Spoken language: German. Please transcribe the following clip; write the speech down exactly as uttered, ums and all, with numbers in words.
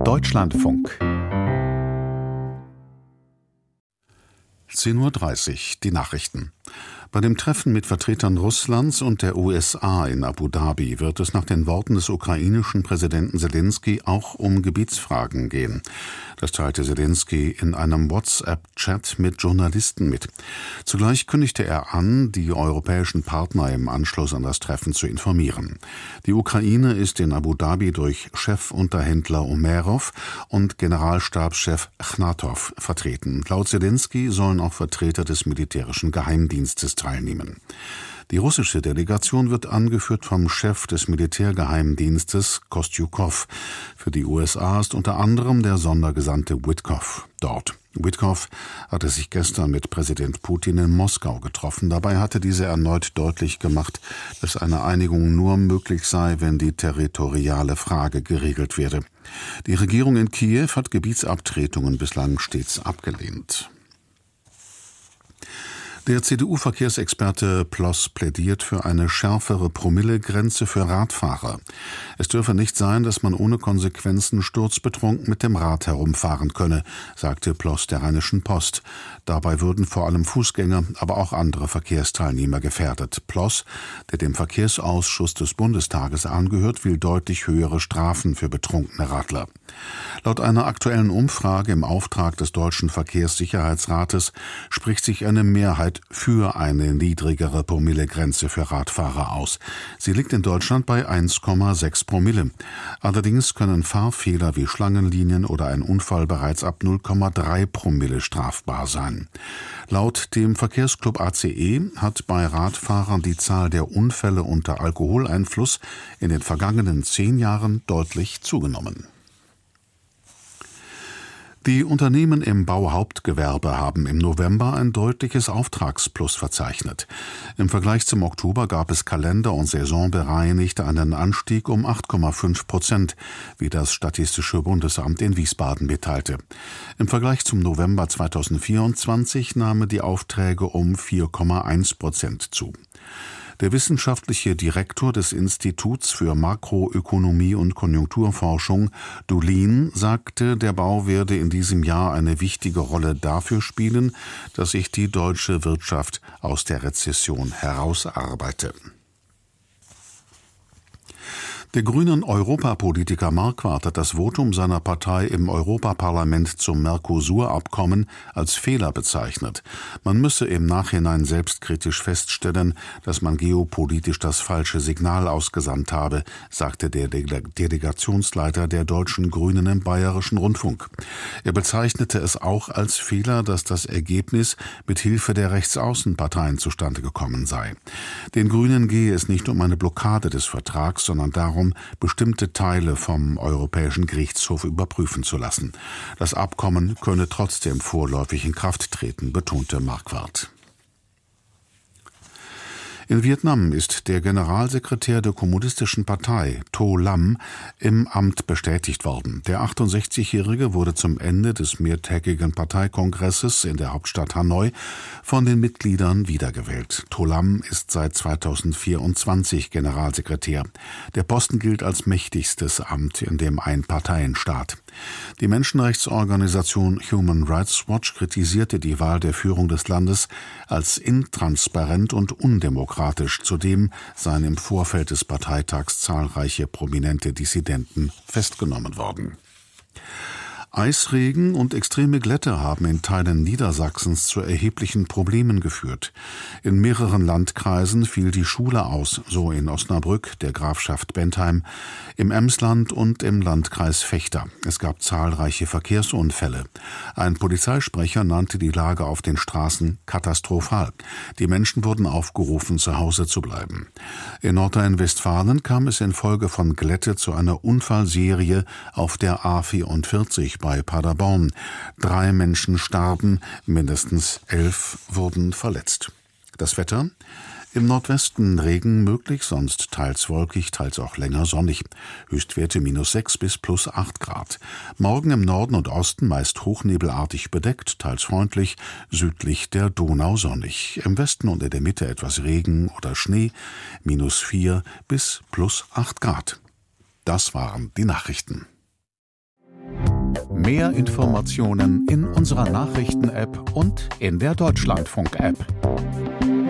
Deutschlandfunk. zehn Uhr dreißig, die Nachrichten. Bei dem Treffen mit Vertretern Russlands und der U S A in Abu Dhabi wird es nach den Worten des ukrainischen Präsidenten Selenskyj auch um Gebietsfragen gehen. Das teilte Selenskyj in einem WhatsApp-Chat mit Journalisten mit. Zugleich kündigte er an, die europäischen Partner im Anschluss an das Treffen zu informieren. Die Ukraine ist in Abu Dhabi durch Chefunterhändler Umerov und Generalstabschef Chnatow vertreten. Laut Selenskyj sollen auch Vertreter des militärischen Geheimdienstes teilnehmen. Die russische Delegation wird angeführt vom Chef des Militärgeheimdienstes Kostjukow. Für die U S A ist unter anderem der Sondergesandte Witkow dort. Witkow hatte sich gestern mit Präsident Putin in Moskau getroffen. Dabei hatte dieser erneut deutlich gemacht, dass eine Einigung nur möglich sei, wenn die territoriale Frage geregelt werde. Die Regierung in Kiew hat Gebietsabtretungen bislang stets abgelehnt. Der C D U-Verkehrsexperte Ploss plädiert für eine schärfere Promillegrenze für Radfahrer. Es dürfe nicht sein, dass man ohne Konsequenzen sturzbetrunken mit dem Rad herumfahren könne, sagte Ploss der Rheinischen Post. Dabei würden vor allem Fußgänger, aber auch andere Verkehrsteilnehmer gefährdet. Ploss, der dem Verkehrsausschuss des Bundestages angehört, will deutlich höhere Strafen für betrunkene Radler. Laut einer aktuellen Umfrage im Auftrag des Deutschen Verkehrssicherheitsrates spricht sich eine Mehrheit für eine niedrigere Promillegrenze für Radfahrer aus. Sie liegt in Deutschland bei eins Komma sechs Promille. Allerdings können Fahrfehler wie Schlangenlinien oder ein Unfall bereits ab null Komma drei Promille strafbar sein. Laut dem Verkehrsclub A C E hat bei Radfahrern die Zahl der Unfälle unter Alkoholeinfluss in den vergangenen zehn Jahren deutlich zugenommen. Die Unternehmen im Bauhauptgewerbe haben im November ein deutliches Auftragsplus verzeichnet. Im Vergleich zum Oktober gab es kalender- und saisonbereinigt einen Anstieg um acht Komma fünf Prozent, wie das Statistische Bundesamt in Wiesbaden mitteilte. Im Vergleich zum November zweitausendvierundzwanzig nahmen die Aufträge um vier Komma eins Prozent zu. Der wissenschaftliche Direktor des Instituts für Makroökonomie und Konjunkturforschung, Dulin, sagte, der Bau werde in diesem Jahr eine wichtige Rolle dafür spielen, dass sich die deutsche Wirtschaft aus der Rezession herausarbeite. Der grünen Europapolitiker Marquardt hat das Votum seiner Partei im Europaparlament zum Mercosur-Abkommen als Fehler bezeichnet. Man müsse im Nachhinein selbstkritisch feststellen, dass man geopolitisch das falsche Signal ausgesandt habe, sagte der Dele- Delegationsleiter der deutschen Grünen im Bayerischen Rundfunk. Er bezeichnete es auch als Fehler, dass das Ergebnis mit Hilfe der Rechtsaußenparteien zustande gekommen sei. Den Grünen gehe es nicht um eine Blockade des Vertrags, sondern darum, bestimmte Teile vom Europäischen Gerichtshof überprüfen zu lassen. Das Abkommen könne trotzdem vorläufig in Kraft treten, betonte Marquardt. In Vietnam ist der Generalsekretär der Kommunistischen Partei, Tho Lam, im Amt bestätigt worden. Der achtundsechzigjährige wurde zum Ende des mehrtägigen Parteikongresses in der Hauptstadt Hanoi von den Mitgliedern wiedergewählt. Tho Lam ist seit zweitausendvierundzwanzig Generalsekretär. Der Posten gilt als mächtigstes Amt in dem Einparteienstaat. Die Menschenrechtsorganisation Human Rights Watch kritisierte die Wahl der Führung des Landes als intransparent und undemokratisch. Zudem seien im Vorfeld des Parteitags zahlreiche prominente Dissidenten festgenommen worden. Eisregen und extreme Glätte haben in Teilen Niedersachsens zu erheblichen Problemen geführt. In mehreren Landkreisen fiel die Schule aus, so in Osnabrück, der Grafschaft Bentheim, im Emsland und im Landkreis Vechta. Es gab zahlreiche Verkehrsunfälle. Ein Polizeisprecher nannte die Lage auf den Straßen katastrophal. Die Menschen wurden aufgerufen, zu Hause zu bleiben. In Nordrhein-Westfalen kam es infolge von Glätte zu einer Unfallserie auf der A vierundvierzig bei Paderborn. Drei Menschen starben, mindestens elf wurden verletzt. Das Wetter? Im Nordwesten Regen möglich, sonst teils wolkig, teils auch länger sonnig. Höchstwerte minus sechs bis plus acht Grad. Morgen im Norden und Osten meist hochnebelartig bedeckt, teils freundlich, südlich der Donau sonnig. Im Westen und in der Mitte etwas Regen oder Schnee, minus vier bis plus acht Grad. Das waren die Nachrichten. Mehr Informationen in unserer Nachrichten-App und in der Deutschlandfunk-App.